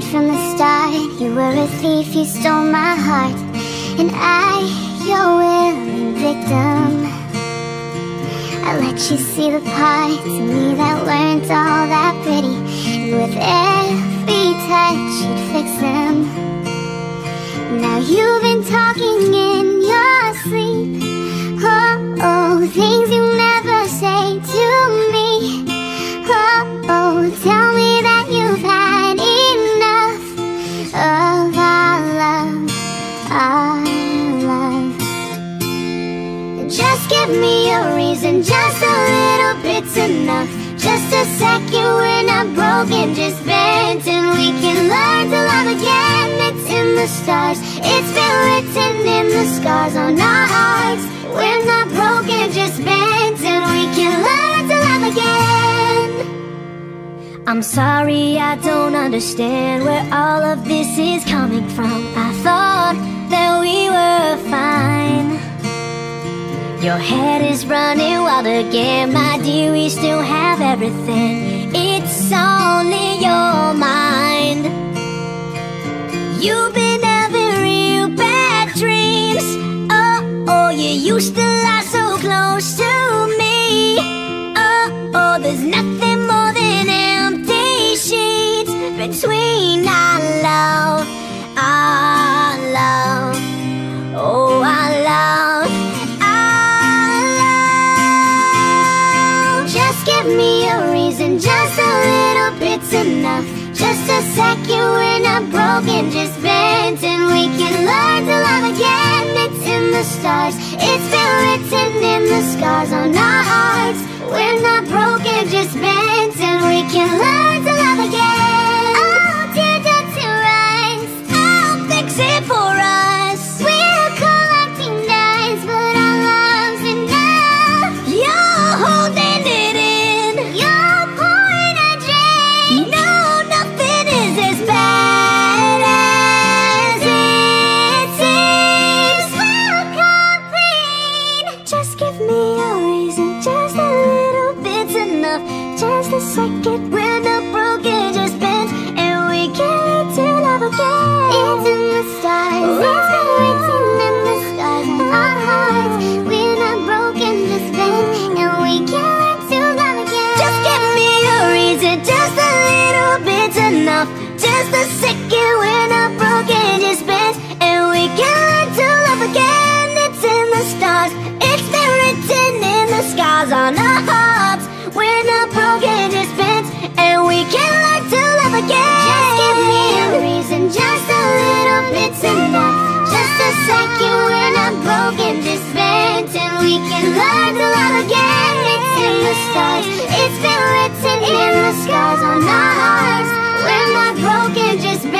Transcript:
from the start. You were a thief, you stole my heart, and I, your willing victim. I let you see the parts of me that weren't all that pretty, and with every touch you'd fix them. Now you've been talking in your sleep. Oh, oh, things you never say to me. Oh, oh, tell me that you've had enough of our love, our love. Just give me a reason, just a little bit's enough. Just a second, we're not broken, just bent, and we can learn to love again. It's in the stars, it's been written in the scars on our hearts. We're not broken, just bent, and we can learn to love again. I'm sorry, I don't understand where all of this is coming from. I thought that we were fine. Your head is running wild again, my dear, we still have everything. It's only your mind. You've been having real bad dreams. Oh, oh, you used to lie so close to me. Oh, oh, there's nothing more than empty sheets between our love, oh, our love. Give me a reason, just a little bit's enough. Just a second, we're not broken, just bent, and we can learn to love again. It's in the stars, it's been written in the scars on our hearts. We're not broken, just bent, and we can learn to love again. Oh, dear, to rise, I'll fix it for us. We're collecting dimes, but our love's enough. You're holding it in. Just a second, we're not broken, just bent, and we can learn to love again. It's in the stars, it's been written in the scars on our hearts. We're not broken, just bent, and we can learn to love again. Just give me a reason, just a little bit's enough. Just a second, we're not broken, just bent, and we can learn to love again. It's in the stars, it's been written in the scars on our hearts. We're not broken, just bent, and we can learn to love again. Just give me a reason, just a little bit's enough. Just a second, we're not broken, just bent, and we can learn to love again. It's in the stars, it's been written in the scars on our hearts. We're not broken, just bent.